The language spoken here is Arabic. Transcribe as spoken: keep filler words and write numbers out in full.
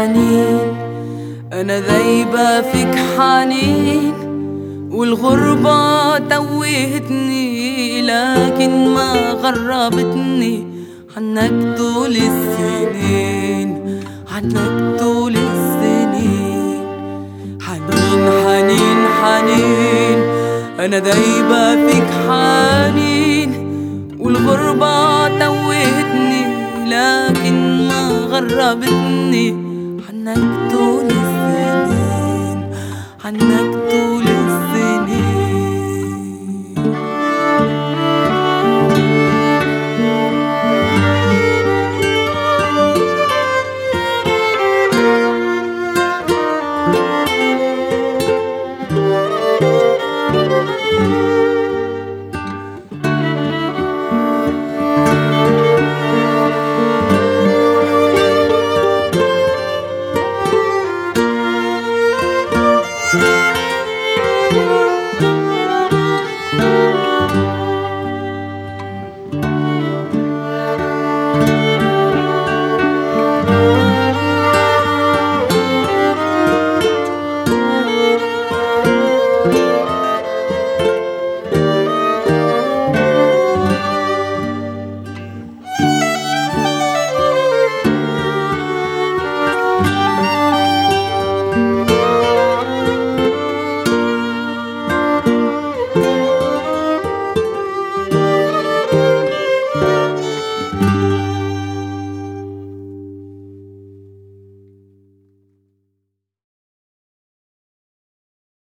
حنين، أنا ذايبة فيك حنين، والغربة توهتني لكن ما غربتني عنك طول السنين، عنك طول السنين. حنين حنين حنين، أنا دايبة فيك حنين، والغربة توهتني لكن ما غربتني عنك طول السنين، عنك طول